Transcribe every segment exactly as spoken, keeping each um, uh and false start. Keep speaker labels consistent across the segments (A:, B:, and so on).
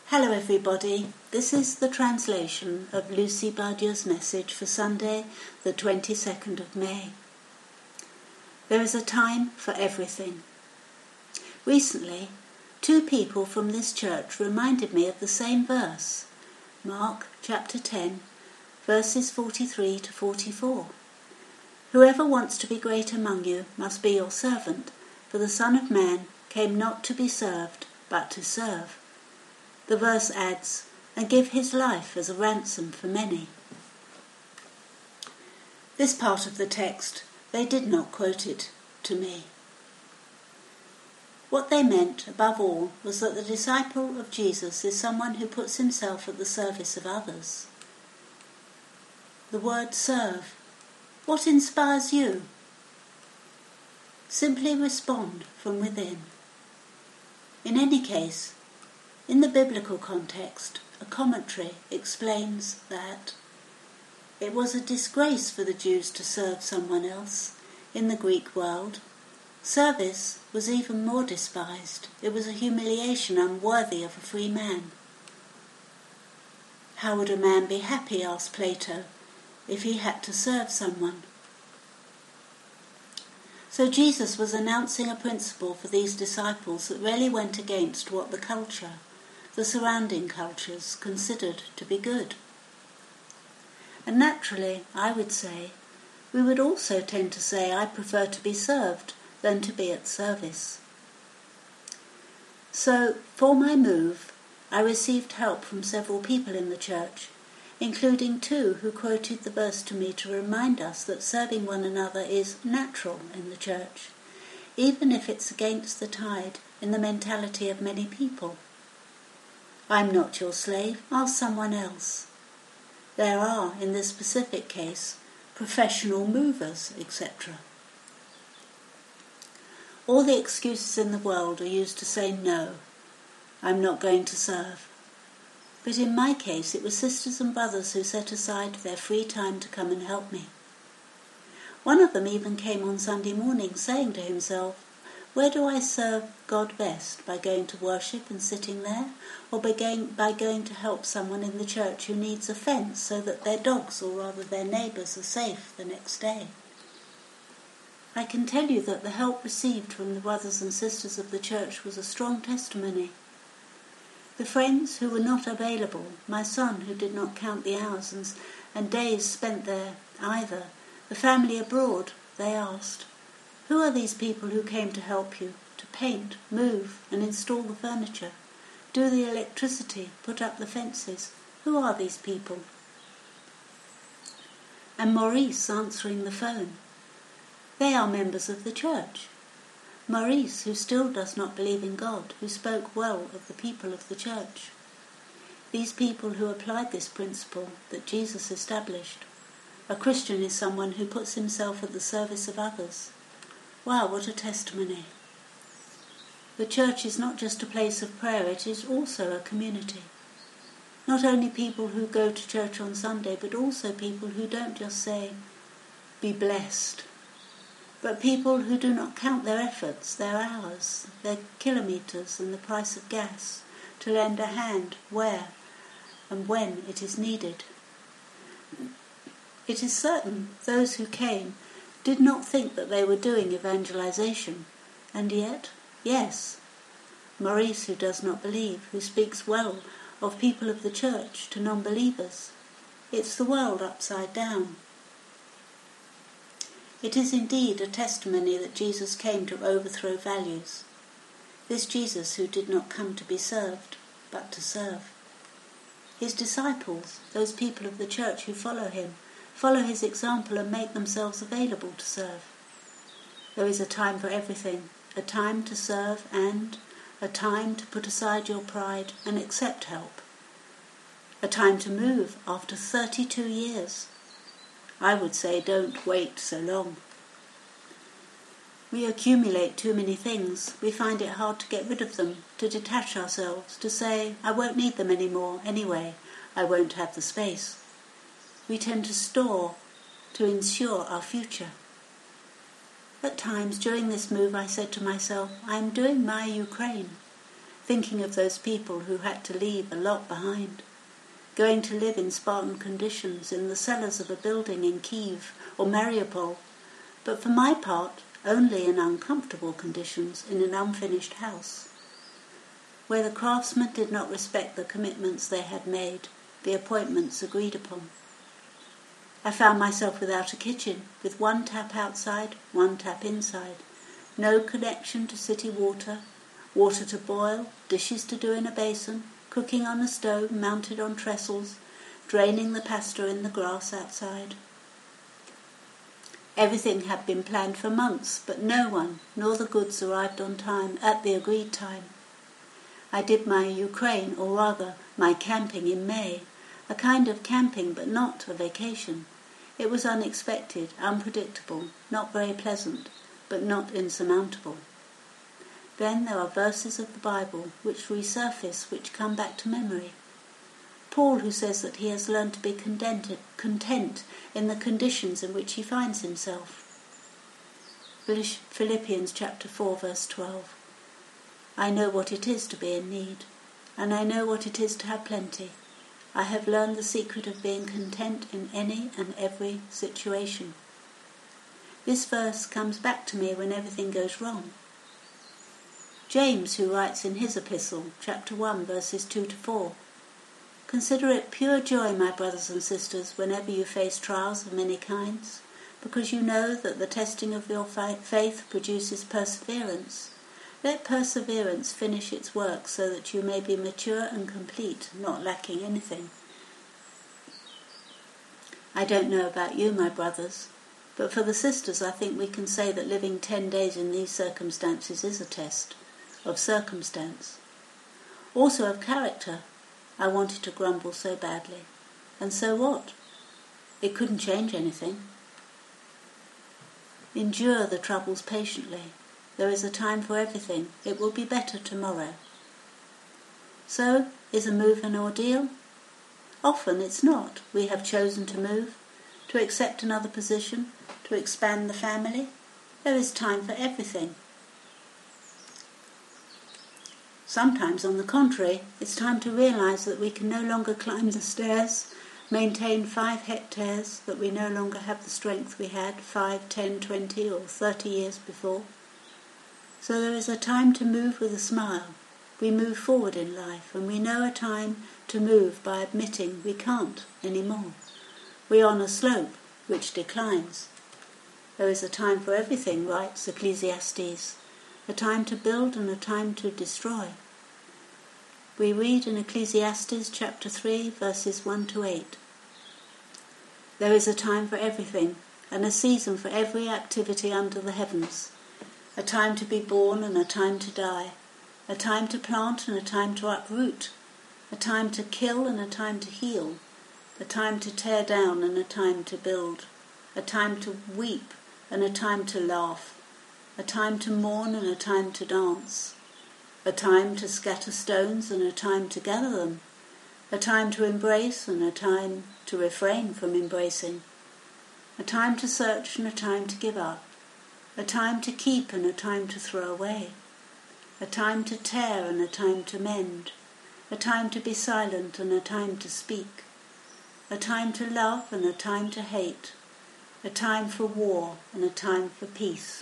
A: Hello everybody, this is the translation of Lucy Badiou's message for Sunday the twenty-second of May. There is a time for everything. Recently, two people from this church reminded me of the same verse, Mark chapter ten, verses forty-three to forty-four. Whoever wants to be great among you must be your servant, for the Son of Man came not to be served, but to serve. The verse adds, and give his life as a ransom for many. This part of the text, they did not quote it to me. What they meant, above all, was that the disciple of Jesus is someone who puts himself at the service of others. The word serve. What inspires you? Simply respond from within. In any case, in the biblical context, a commentary explains that it was a disgrace for the Jews to serve someone else. In the Greek world, service was even more despised. It was a humiliation unworthy of a free man. How would a man be happy, asked Plato, if he had to serve someone? So Jesus was announcing a principle for these disciples that really went against what the culture, the surrounding cultures, considered to be good. And naturally, I would say, we would also tend to say, I prefer to be served than to be at service. So, for my move, I received help from several people in the church, including two who quoted the verse to me to remind us that serving one another is natural in the church, even if it's against the tide in the mentality of many people. I'm not your slave, ask someone else. There are, in this specific case, professional movers, et cetera. All the excuses in the world are used to say no, I'm not going to serve. But in my case, it was sisters and brothers who set aside their free time to come and help me. One of them even came on Sunday morning saying to himself, where do I serve God best? By going to worship and sitting there, or by going, by going to help someone in the church who needs a fence so that their dogs, or rather their neighbours, are safe the next day? I can tell you that the help received from the brothers and sisters of the church was a strong testimony. The friends who were not available, my son who did not count the hours and, and days spent there either, the family abroad, they asked, who are these people who came to help you, to paint, move and install the furniture, do the electricity, put up the fences? Who are these people? And Maurice answering the phone. They are members of the church. Maurice, who still does not believe in God, who spoke well of the people of the church. These people who applied this principle that Jesus established. A Christian is someone who puts himself at the service of others. Wow, what a testimony. The church is not just a place of prayer, it is also a community. Not only people who go to church on Sunday, but also people who don't just say, be blessed, but people who do not count their efforts, their hours, their kilometres and the price of gas to lend a hand where and when it is needed. It is certain those who came did not think that they were doing evangelization, and yet, yes, Maurice, who does not believe, who speaks well of people of the church to non-believers. It's the world upside down. It is indeed a testimony that Jesus came to overthrow values. This Jesus who did not come to be served, but to serve. His disciples, those people of the church who follow him, follow his example and make themselves available to serve. There is a time for everything, a time to serve and a time to put aside your pride and accept help. A time to move after thirty-two years. I would say don't wait so long. We accumulate too many things. We find it hard to get rid of them, to detach ourselves, to say, I won't need them anymore anyway. I won't have the space. We tend to store to ensure our future. At times during this move I said to myself, I am doing my Ukraine. thinking of those people who had to leave a lot behind, going to live in Spartan conditions in the cellars of a building in Kiev or Mariupol, but for my part only in uncomfortable conditions in an unfinished house, where the craftsmen did not respect the commitments they had made, the appointments agreed upon. I found myself without a kitchen, with one tap outside, one tap inside, no connection to city water, water to boil, dishes to do in a basin, cooking on a stove mounted on trestles, draining the pasta in the grass outside. Everything had been planned for months, but no one, nor the goods arrived on time, at the agreed time. I did my Ukraine, or rather my camping in May, a kind of camping but not a vacation. It was unexpected, unpredictable, not very pleasant, but not insurmountable. Then there are verses of the Bible which resurface, which come back to memory. Paul, who says that he has learned to be contented, content in the conditions in which he finds himself. Philippians chapter four, verse twelve. I know what it is to be in need, and I know what it is to have plenty. I have learned the secret of being content in any and every situation. This verse comes back to me when everything goes wrong. James, who writes in his epistle, chapter one, verses two to four, consider it pure joy, my brothers and sisters, whenever you face trials of many kinds, because you know that the testing of your faith produces perseverance. Let perseverance finish its work so that you may be mature and complete, not lacking anything. I don't know about you, my brothers, but for the sisters I think we can say that living ten days in these circumstances is a test of circumstance. Also of character. I wanted to grumble so badly. And so what? It couldn't change anything. Endure the troubles patiently. There is a time for everything. It will be better tomorrow. So, is a move an ordeal? Often it's not. We have chosen to move, to accept another position, to expand the family. There is time for everything. Sometimes, on the contrary, it's time to realize that we can no longer climb the stairs, maintain five hectares, that we no longer have the strength we had five, ten, twenty or thirty years before. So there is a time to move with a smile. We move forward in life, and we know a time to move by admitting we can't anymore. We are on a slope which declines. There is a time for everything, writes Ecclesiastes, a time to build and a time to destroy. We read in Ecclesiastes chapter three, verses one to eight. There is a time for everything, and a season for every activity under the heavens. A time to be born and a time to die, a time to plant and a time to uproot, a time to kill and a time to heal, a time to tear down and a time to build, a time to weep and a time to laugh, a time to mourn and a time to dance, a time to scatter stones and a time to gather them, a time to embrace and a time to refrain from embracing, a time to search and a time to give up, a time to keep and a time to throw away, a time to tear and a time to mend, a time to be silent and a time to speak, a time to love and a time to hate, a time for war and a time for peace.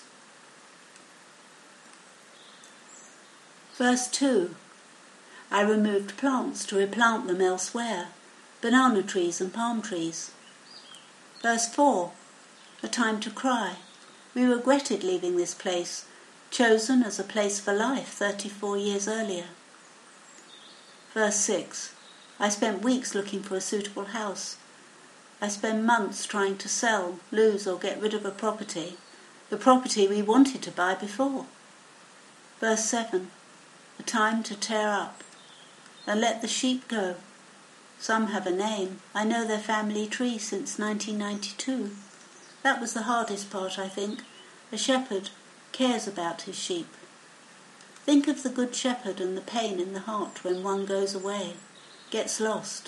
A: Verse two. I removed plants to replant them elsewhere, banana trees and palm trees. Verse four. A time to cry. We regretted leaving this place, chosen as a place for life thirty-four years earlier. Verse six. I spent weeks looking for a suitable house. I spent months trying to sell, lose or get rid of a property, the property we wanted to buy before. Verse seven. A time to tear up and let the sheep go. Some have a name. I know their family tree since nineteen ninety-two. That was the hardest part, I think. A shepherd cares about his sheep. Think of the good shepherd and the pain in the heart when one goes away, gets lost.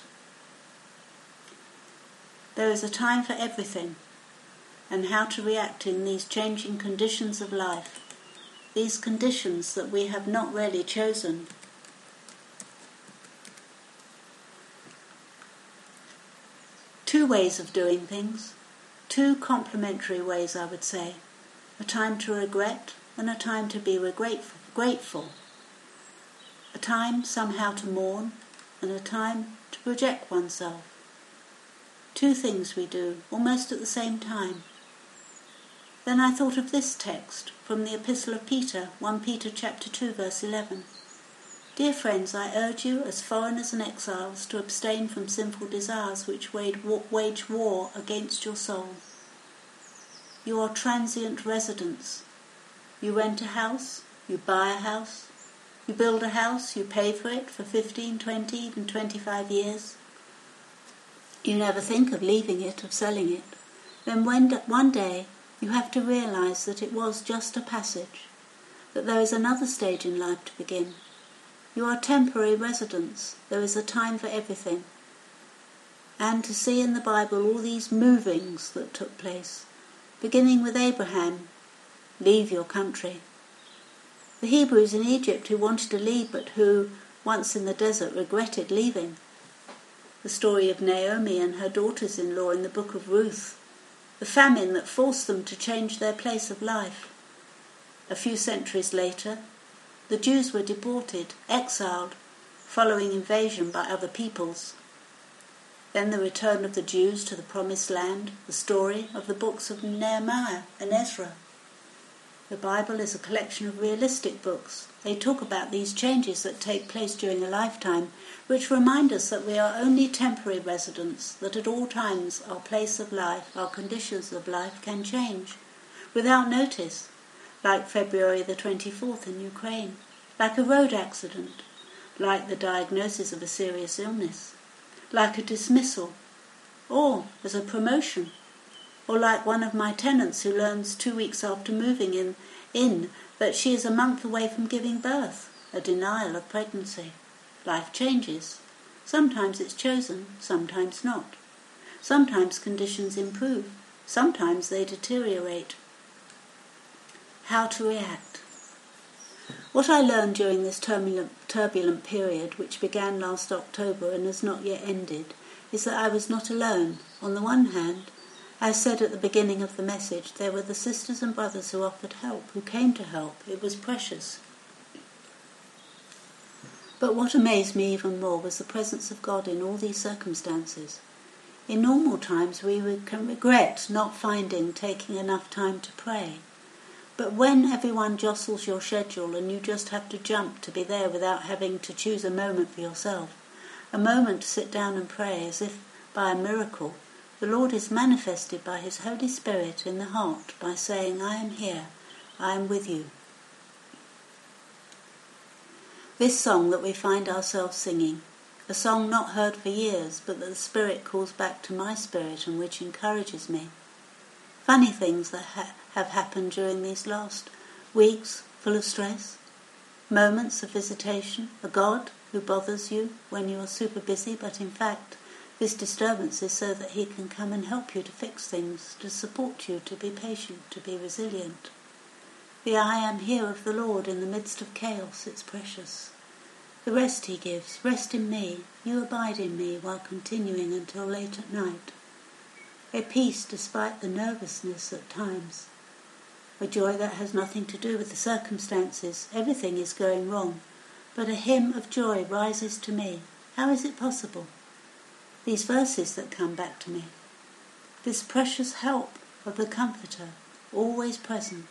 A: There is a time for everything, and how to react in these changing conditions of life, these conditions that we have not really chosen. Two ways of doing things, two complementary ways, I would say. A time to regret and a time to be regretful, grateful. A time somehow to mourn and a time to project oneself. Two things we do, almost at the same time. Then I thought of this text from the Epistle of Peter, First Peter chapter two, verse eleven. Dear friends, I urge you as foreigners and exiles to abstain from sinful desires which wage war against your soul. You are transient residents. You rent a house, you buy a house, you build a house, you pay for it for fifteen, twenty, even twenty-five years. You never think of leaving it, of selling it. Then when one day you have to realize that it was just a passage, that there is another stage in life to begin. You are temporary residents. There is a time for everything. And to see in the Bible all these movings that took place, beginning with Abraham, leave your country. The Hebrews in Egypt who wanted to leave but who, once in the desert, regretted leaving. The story of Naomi and her daughters-in-law in the book of Ruth. The famine that forced them to change their place of life. A few centuries later, the Jews were deported, exiled, following invasion by other peoples. Then the return of the Jews to the Promised Land, the story of the books of Nehemiah and Ezra. The Bible is a collection of realistic books. They talk about these changes that take place during a lifetime, which remind us that we are only temporary residents, that at all times our place of life, our conditions of life can change, without notice. Like February the twenty-fourth in Ukraine, like a road accident, like the diagnosis of a serious illness, like a dismissal, or as a promotion, or like one of my tenants who learns two weeks after moving in, in that she is a month away from giving birth, a denial of pregnancy. Life changes. Sometimes it's chosen, sometimes not. Sometimes conditions improve, sometimes they deteriorate. How to react. What I learned during this turbulent, turbulent period, which began last October and has not yet ended, is that I was not alone. On the one hand, as said at the beginning of the message, there were the sisters and brothers who offered help, who came to help. It was precious. But what amazed me even more was the presence of God in all these circumstances. In normal times we can regret not finding, taking enough time to pray. But when everyone jostles your schedule and you just have to jump to be there without having to choose a moment for yourself, a moment to sit down and pray as if by a miracle, the Lord is manifested by his Holy Spirit in the heart by saying, I am here, I am with you. This song that we find ourselves singing, a song not heard for years, but that the Spirit calls back to my spirit and which encourages me. Funny things that ha- have happened during these last weeks, full of stress. Moments of visitation, a God who bothers you when you are super busy, but in fact, this disturbance is so that he can come and help you to fix things, to support you, to be patient, to be resilient. The I am here of the Lord in the midst of chaos, it's precious. The rest he gives, rest in me, you abide in me while continuing until late at night. A peace despite the nervousness at times. A joy that has nothing to do with the circumstances. Everything is going wrong. But a hymn of joy rises to me. How is it possible? These verses that come back to me. This precious help of the Comforter, always present.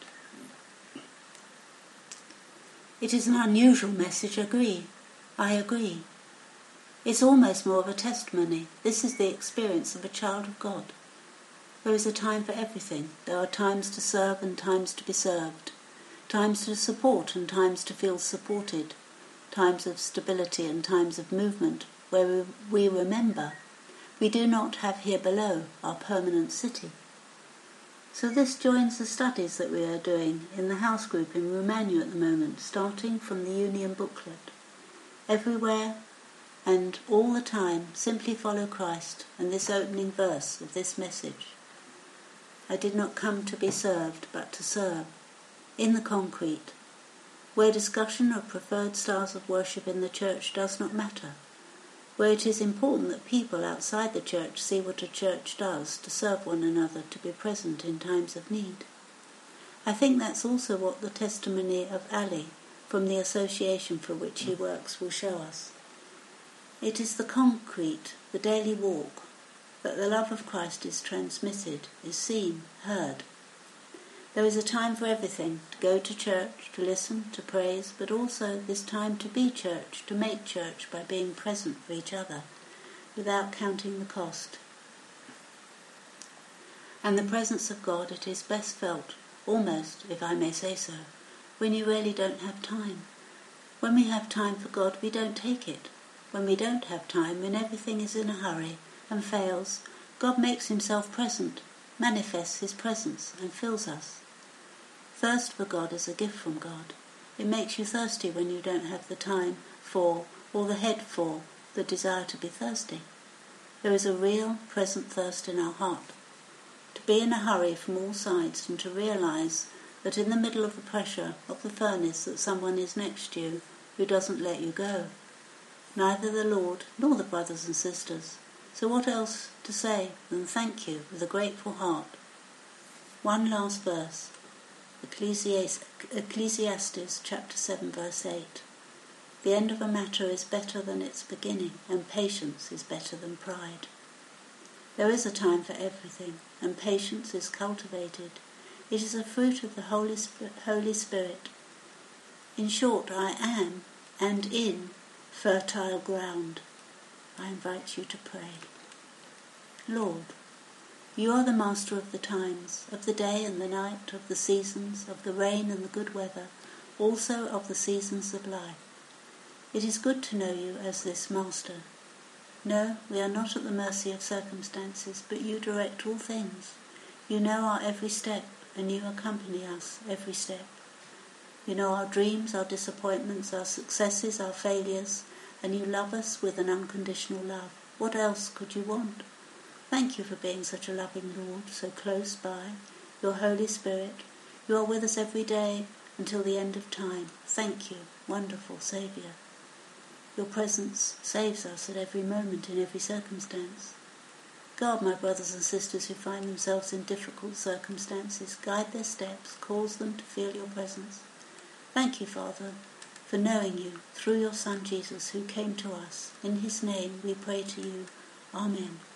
A: It is an unusual message, agree. I agree. It's almost more of a testimony. This is the experience of a child of God. There is a time for everything. There are times to serve and times to be served. Times to support and times to feel supported. Times of stability and times of movement, where we remember we do not have here below our permanent city. So this joins the studies that we are doing in the house group in Romania at the moment, starting from the Union booklet. Everywhere and all the time, simply follow Christ and this opening verse of this message. I did not come to be served, but to serve, in the concrete, where discussion of preferred styles of worship in the church does not matter. where it is important that people outside the church see what a church does to serve one another, to be present in times of need. I think that's also what the testimony of Ali from the association for which he works will show us. It is the concrete, the daily walk, that the love of Christ is transmitted, is seen, heard. There is a time for everything, to go to church, to listen, to praise, but also this time to be church, to make church by being present for each other, without counting the cost. And the presence of God, it is best felt, almost, if I may say so, when you really don't have time. When we have time for God, we don't take it. When we don't have time, when everything is in a hurry and fails, God makes himself present, manifests his presence and fills us. Thirst for God is a gift from God. It makes you thirsty when you don't have the time for, or the head for, the desire to be thirsty. There is a real, present thirst in our heart. To be in a hurry from all sides and to realize that in the middle of the pressure of the furnace that someone is next to you who doesn't let you go. Neither the Lord nor the brothers and sisters. So what else to say than thank you with a grateful heart? One last verse. Ecclesiastes chapter seven verse eight. The end of a matter is better than its beginning, and patience is better than pride. There is a time for everything, and patience is cultivated. It is a fruit of the Holy Spirit. In short, I am, and in, fertile ground. I invite you to pray. Lord, you are the master of the times, of the day and the night, of the seasons, of the rain and the good weather, also of the seasons of life. It is good to know you as this master. No, we are not at the mercy of circumstances, but you direct all things. You know our every step, and you accompany us every step. You know our dreams, our disappointments, our successes, our failures, and you love us with an unconditional love. What else could you want? Thank you for being such a loving Lord, so close by. Your Holy Spirit, you are with us every day until the end of time. Thank you, wonderful Saviour. Your presence saves us at every moment in every circumstance. Guard my brothers and sisters who find themselves in difficult circumstances. Guide their steps, cause them to feel your presence. Thank you, Father, for knowing you through your Son Jesus, who came to us. In his name we pray to you. Amen.